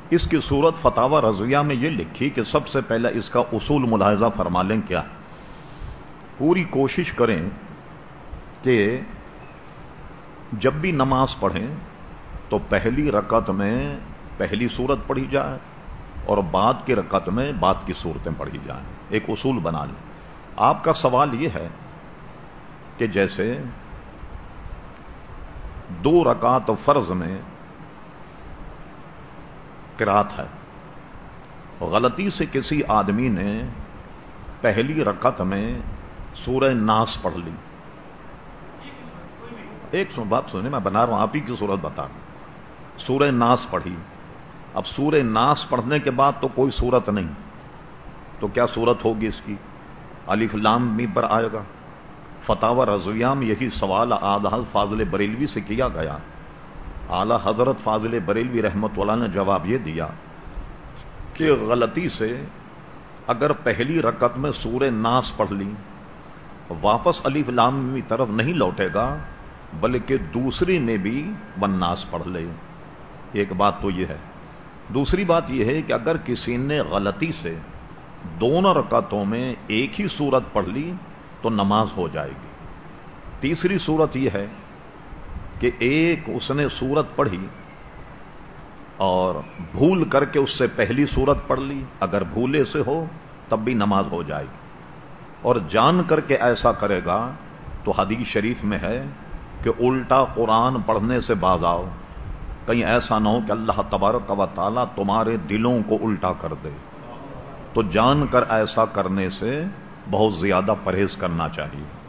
اس کی صورت فتاوی رضویہ میں یہ لکھی کہ سب سے پہلے اس کا اصول ملاحظہ فرما لیں کیا؟ پوری کوشش کریں کہ جب بھی نماز پڑھیں تو پہلی رکعت میں پہلی صورت پڑھی جائے اور بعد کی رکعت میں بعد کی صورتیں پڑھی جائیں. ایک اصول بنا لیں. آپ کا سوال یہ ہے کہ جیسے 2 رکعت فرض میں قرات ہے، غلطی سے کسی آدمی نے پہلی رکعت میں سورہ ناس پڑھ لی. ایک بات سنیں، میں بنا رہا ہوں، آپ ہی کی صورت بتا رہا ہوں. سورہ ناس پڑھی. اب سورہ ناس پڑھنے کے بعد تو کوئی صورت نہیں، تو کیا صورت ہوگی اس کی؟ الف لام میم پر آئے گا. فتاوی رضویہ میں یہی سوال اعلیٰ فاضل بریلوی سے کیا گیا. اعلیٰ حضرت فاضل بریلوی رحمۃ اللہ نے جواب یہ دیا کہ غلطی سے اگر پہلی رکعت میں سورہ ناس پڑھ لی، واپس الف لام میم کی طرف نہیں لوٹے گا بلکہ دوسری میں بھی والناس پڑھ لے. ایک بات تو یہ ہے. دوسری بات یہ ہے کہ اگر کسی نے غلطی سے دونوں رکعتوں میں ایک ہی صورت پڑھ لی تو نماز ہو جائے گی. تیسری صورت یہ ہے کہ ایک اس نے صورت پڑھی اور بھول کر کے اس سے پہلی صورت پڑھ لی، اگر بھولے سے ہو تب بھی نماز ہو جائے گی. اور جان کر کے ایسا کرے گا تو حدیث شریف میں ہے کہ الٹا قرآن پڑھنے سے باز آؤ، کہیں ایسا نہ ہو کہ اللہ تبارک و تعالیٰ تمہارے دلوں کو الٹا کر دے. تو جان کر ایسا کرنے سے بہت زیادہ پرہیز کرنا چاہیے.